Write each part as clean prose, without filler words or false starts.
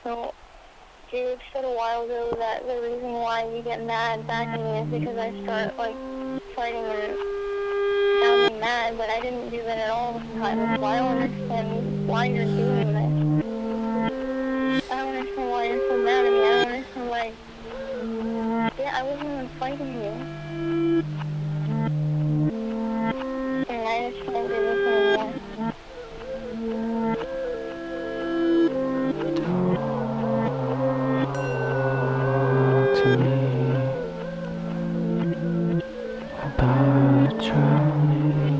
So, Jake said a while ago that the reason why you get mad back at me is because I start, like, fighting and sounding mad, but I didn't do that at all this time, so I don't understand why you're doing this. I don't understand why you're so mad at me. I don't understand why... Yeah, I wasn't even fighting you. And I just can't do this anymore. Talk to me about drowning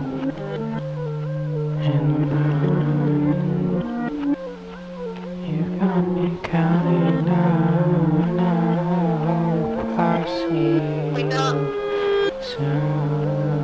in the mountain. You got me counting down. I hope I see you soon.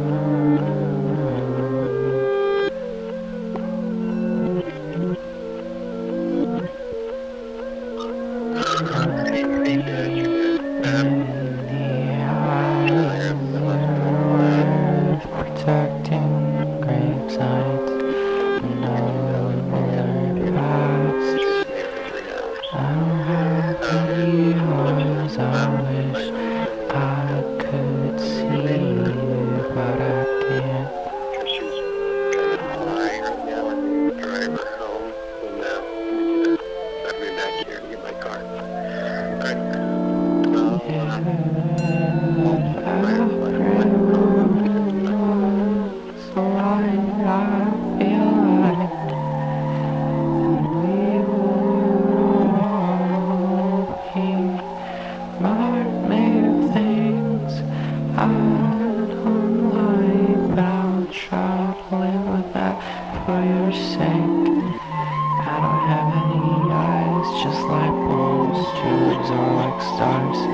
Protecting grave sites and all their pasts. I don't have any eyes, I wish I could see you, but I can't. She's kind of high right now and drive her home, and I'll be back here to get my car. Alright. So I feel like we would all be made of things I don't like, but I'll try to live with that for your sake. I don't have any eyes, just like bones, jewels are like stars.